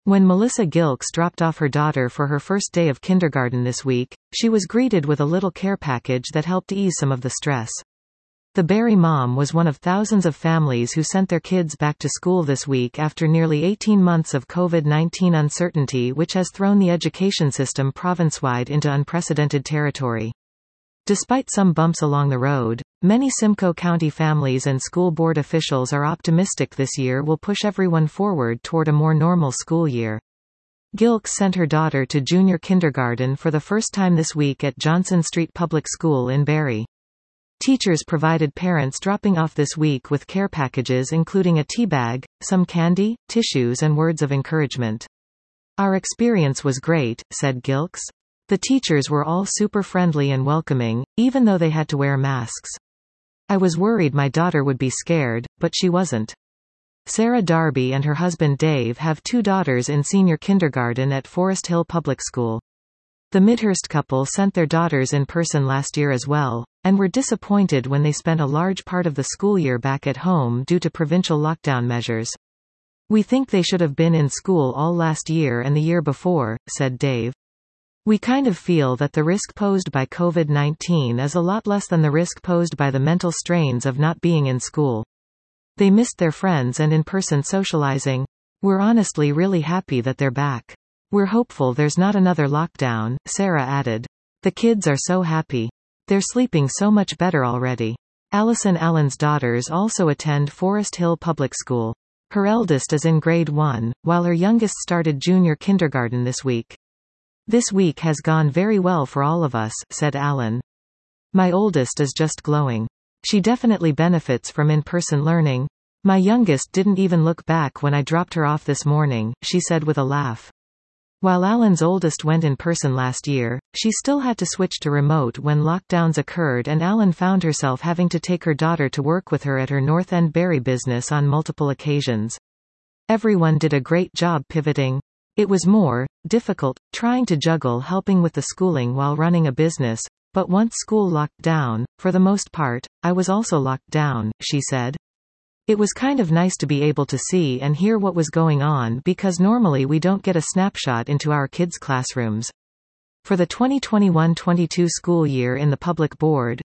When Melissa Gilks dropped off her daughter for her first day of kindergarten this week, she was greeted with a little care package that helped ease some of the stress. The Barry mom was one of thousands of families who sent their kids back to school this week after nearly 18 months of COVID-19 uncertainty, which has thrown the education system province-wide into unprecedented territory. Despite some bumps along the road, many Simcoe County families and school board officials are optimistic this year will push everyone forward toward a more normal school year. Gilks sent her daughter to junior kindergarten for the first time this week at Johnson Street Public School in Barrie. Teachers provided parents dropping off this week with care packages including a tea bag, some candy, tissues and words of encouragement. "Our experience was great," said Gilks. "The teachers were all super friendly and welcoming, even though they had to wear masks. I was worried my daughter would be scared, but she wasn't." Sarah Darby and her husband Dave have 2 daughters in senior kindergarten at Forest Hill Public School. The Midhurst couple sent their daughters in person last year as well, and were disappointed when they spent a large part of the school year back at home due to provincial lockdown measures. "We think they should have been in school all last year and the year before," said Dave. "We kind of feel that the risk posed by COVID-19 is a lot less than the risk posed by the mental strains of not being in school. They missed their friends and in-person socializing. We're honestly really happy that they're back. We're hopeful there's not another lockdown," Sarah added. "The kids are so happy. They're sleeping so much better already." Allison Allen's daughters also attend Forest Hill Public School. Her eldest is in grade 1, while her youngest started junior kindergarten this week. "This week has gone very well for all of us," said Allen. "My oldest is just glowing. She definitely benefits from in-person learning. My youngest didn't even look back when I dropped her off this morning," she said with a laugh. While Allen's oldest went in person last year, she still had to switch to remote when lockdowns occurred, and Allen found herself having to take her daughter to work with her at her North End Barrie business on multiple occasions. "Everyone did a great job pivoting. It was more difficult, trying to juggle helping with the schooling while running a business, but once school locked down, for the most part, I was also locked down," she said. "It was kind of nice to be able to see and hear what was going on because normally we don't get a snapshot into our kids' classrooms." For the 2021-22 school year in the public board,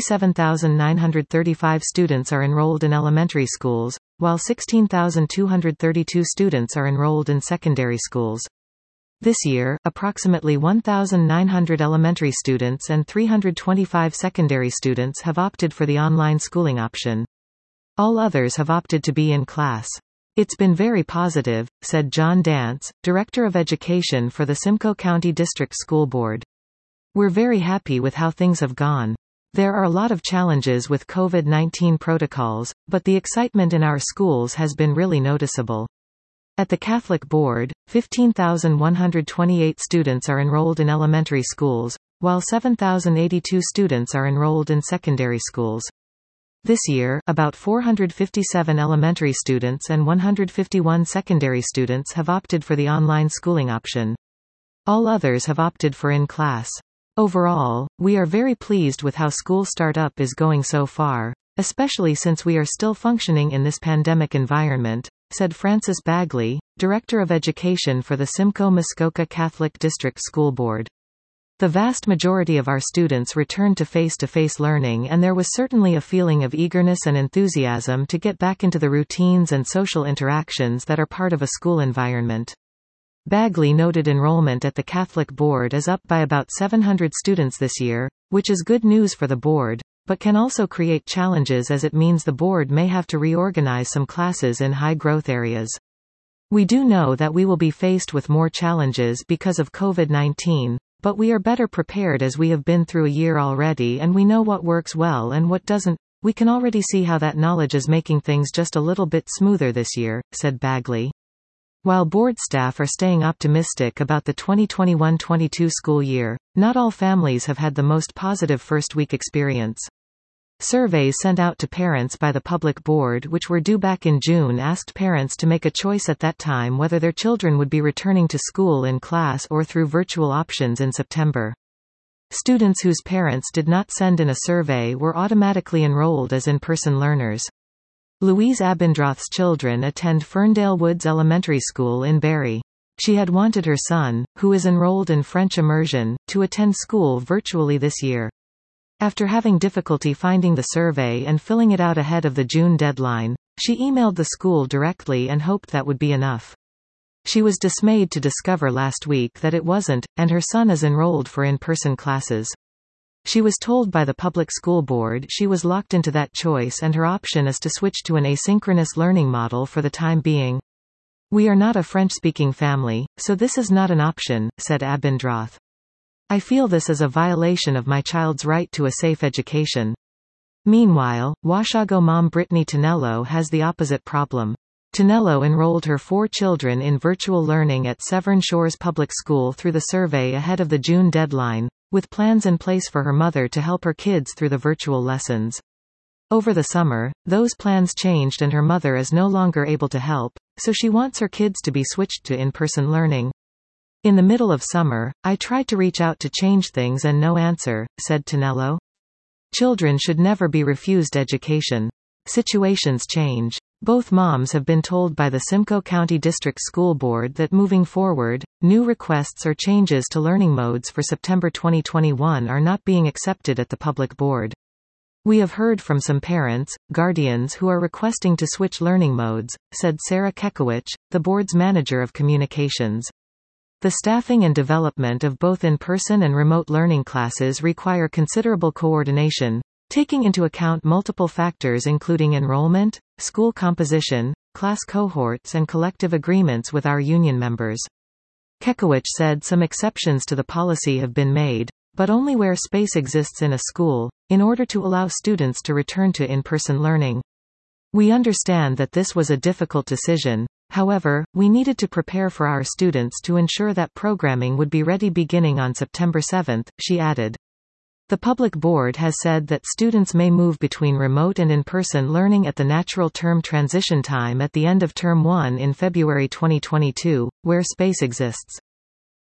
37,935 students are enrolled in elementary schools, while 16,232 students are enrolled in secondary schools. This year, approximately 1,900 elementary students and 325 secondary students have opted for the online schooling option. All others have opted to be in class. "It's been very positive," said John Dance, Director of Education for the Simcoe County District School Board. "We're very happy with how things have gone. There are a lot of challenges with COVID-19 protocols, but the excitement in our schools has been really noticeable." At the Catholic Board, 15,128 students are enrolled in elementary schools, while 7,082 students are enrolled in secondary schools. This year, about 457 elementary students and 151 secondary students have opted for the online schooling option. All others have opted for in-class. "Overall, we are very pleased with how school startup is going so far, especially since we are still functioning in this pandemic environment," said Frances Bagley, Director of Education for the Simcoe-Muskoka Catholic District School Board. "The vast majority of our students returned to face-to-face learning, and there was certainly a feeling of eagerness and enthusiasm to get back into the routines and social interactions that are part of a school environment." Bagley noted enrollment at the Catholic Board is up by about 700 students this year, which is good news for the board, but can also create challenges as it means the board may have to reorganize some classes in high-growth areas. "We do know that we will be faced with more challenges because of COVID-19, but we are better prepared as we have been through a year already and we know what works well and what doesn't. We can already see how that knowledge is making things just a little bit smoother this year," said Bagley. While board staff are staying optimistic about the 2021-22 school year, not all families have had the most positive first-week experience. Surveys sent out to parents by the public board, which were due back in June, asked parents to make a choice at that time whether their children would be returning to school in class or through virtual options in September. Students whose parents did not send in a survey were automatically enrolled as in-person learners. Louise Abendroth's children attend Ferndale Woods Elementary School in Barrie. She had wanted her son, who is enrolled in French immersion, to attend school virtually this year. After having difficulty finding the survey and filling it out ahead of the June deadline, she emailed the school directly and hoped that would be enough. She was dismayed to discover last week that it wasn't, and her son is enrolled for in-person classes. She was told by the public school board she was locked into that choice and her option is to switch to an asynchronous learning model for the time being. "We are not a French-speaking family, so this is not an option," said Abindrath. "I feel this is a violation of my child's right to a safe education." Meanwhile, Washago mom Brittany Tonello has the opposite problem. Tonello enrolled her 4 children in virtual learning at Severn Shores Public School through the survey ahead of the June deadline, with plans in place for her mother to help her kids through the virtual lessons. Over the summer, those plans changed and her mother is no longer able to help, so she wants her kids to be switched to in-person learning. "In the middle of summer, I tried to reach out to change things and no answer," said Tonello. Children should never be refused education. Situations change. Both moms have been told by the Simcoe County District School Board that moving forward, new requests or changes to learning modes for September 2021 are not being accepted at the public board. "We have heard from some parents, guardians who are requesting to switch learning modes," said Sarah Kekowicz, the board's manager of communications. "The staffing and development of both in-person and remote learning classes require considerable coordination, taking into account multiple factors including enrollment, school composition, class cohorts and collective agreements with our union members." Kekowicz said some exceptions to the policy have been made, but only where space exists in a school, in order to allow students to return to in-person learning. "We understand that this was a difficult decision. However, we needed to prepare for our students to ensure that programming would be ready beginning on September 7, she added. The public board has said that students may move between remote and in-person learning at the natural term transition time at the end of Term 1 in February 2022, where space exists.